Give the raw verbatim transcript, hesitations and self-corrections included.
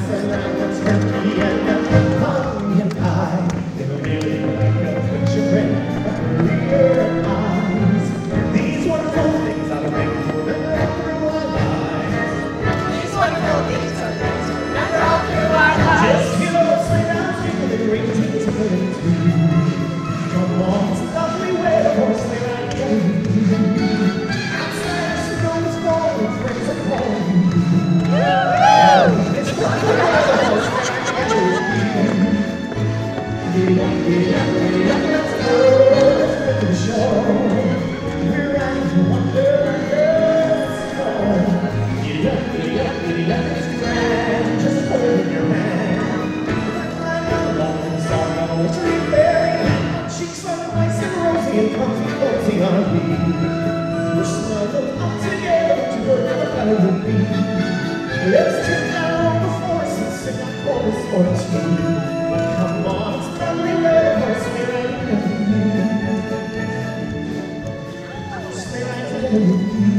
We're snuggled up together to wherever I will be. Let's turn down the force and sing a chorus or two. Come on, it's probably red horse, sleigh ride together with me. Sleigh ride together with me.